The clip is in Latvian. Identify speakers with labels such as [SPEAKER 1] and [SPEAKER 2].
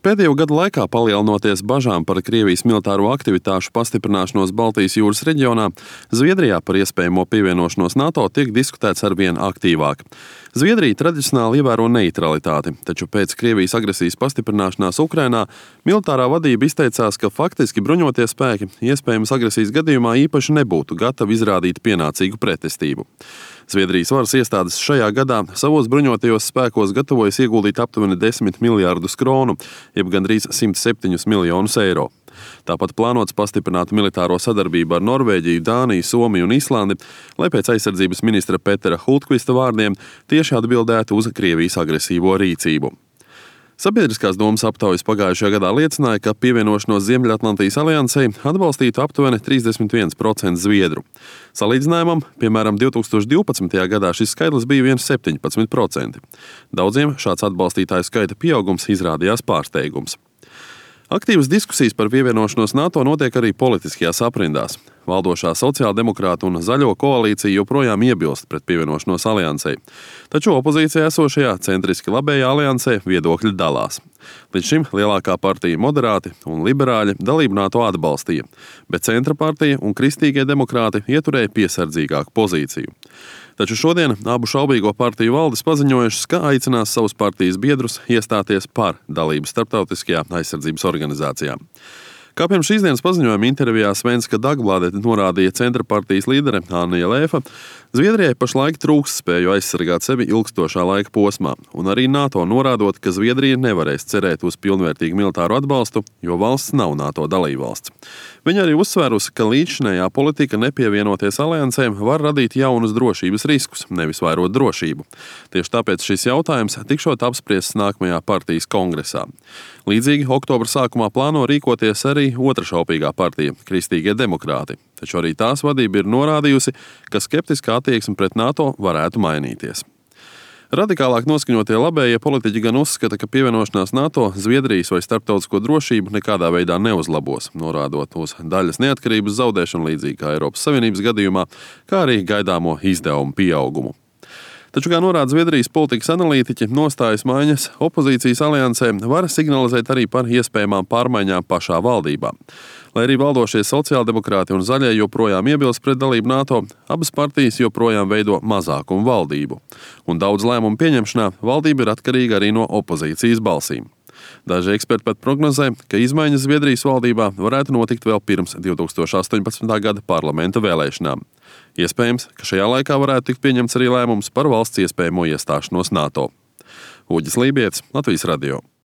[SPEAKER 1] Pēdējo gadu laikā palielinoties bažām par Krievijas militāro aktivitāšu pastiprināšanos Baltijas jūras reģionā, Zviedrijā par iespējamo pievienošanos NATO tiek diskutēts arvien aktīvāk. Zviedrija tradicionāli ievēro neitralitāti, taču pēc Krievijas agresijas pastiprināšanās Ukrainā militārā vadība izteicās, ka faktiski bruņotie spēki iespējamas agresijas gadījumā īpaši nebūtu gatavi izrādīt pienācīgu pretestību. Zviedrijas varas iestādes šajā gadā savos bruņotajos spēkos gatavojas ieguldīt aptuveni 10 miljārdus kronu, jeb gandrīz 107 miljonus eiro. Tāpat plānots pastiprināt militāro sadarbību ar Norvēģiju, Dāniju, Somiju un Islandi, lai pēc aizsardzības ministra Petera Hultkvista vārdiem tieši atbildētu uz Krievijas agresīvo rīcību. Sabiedriskās domas aptaujas pagājušajā gadā liecināja, ka pievienošanos Ziemeļatlantijas aliansei atbalstītu aptuveni 31% zviedru. Salīdzinājumam, piemēram, 2012. gadā šis skaitlis bija 17%. Daudziem šāds atbalstītāju skaita pieaugums izrādījās pārsteigums. Aktīvas diskusijas par pievienošanos NATO notiek arī politiskajās aprindās. Valdošā sociāldemokrātu un zaļo koalīcija joprojām iebilst pret pievienošanos aliansei. Taču opozīcijā esošajā centriski labējā aliansē viedokļi dalās. Līdz šim lielākā partija moderāti un liberāļi dalību NATO atbalstīja, bet centra partija un kristīgie demokrāti ieturēja piesardzīgāku pozīciju. Taču šodien abu šaubīgo partiju valdes paziņojušas, ka aicinās savus partijas biedrus iestāties par dalību starptautiskajā aizsardzības organizācijā. Kā pirms šīs dienas paziņojuma intervijā Svenska Dagbladet norādīja centra partijas līdere Anija Lēfa, Zviedrijai pašlaik trūkst spēju aizsargāt sevi ilgstošā laika posmā, un arī NATO norādot, ka Zviedrija nevarēs cerēt uz pilnvērtīgu militāru atbalstu, jo valsts nav NATO dalībvalsts. Viņa arī uzsvērusi, ka līdzšinējā politika nepievienoties aliansēm var radīt jaunus drošības riskus, nevis vairot drošību. Tieši tāpēc šis jautājums tikšot apspriests nākamajā partijas kongresā. Līdzīgi oktobra sākumā plāno rīkoties arī otra šaubīgā partija – Kristīgie demokrāti. Taču arī tās vadība ir norādījusi, ka skeptiskā attieksme pret NATO varētu mainīties. Radikālāk noskaņotie labējie politiķi gan uzskata, ka pievienošanās NATO Zviedrijas vai starptautisko drošību nekādā veidā neuzlabos, norādot uz daļas neatkarības zaudēšanu līdzīgi kā Eiropas Savienības gadījumā, kā arī gaidāmo izdevumu pieaugumu. Taču, kā norāda Zviedrijas politikas analītiķi, nostājas maiņas opozīcijas aliansē var signalizēt arī par iespējamām pārmaiņām pašā valdībā. Lai arī valdošie sociāldemokrāti un zaļie joprojām iebilst pret dalību NATO, abas partijas joprojām veido mazākumu valdību. Un daudz lēmumu pieņemšanā valdība ir atkarīga arī no opozīcijas balsīm. Daži eksperti pat prognozē, ka izmaiņas Zviedrijas valdībā varētu notikt vēl pirms 2018. gada parlamenta vēlēšanām. Iespējams, ka šajā laikā varētu tikt pieņemts arī lēmums par valsts iespējamo iestāšanos NATO. Uģis Lībietis, Latvijas radio.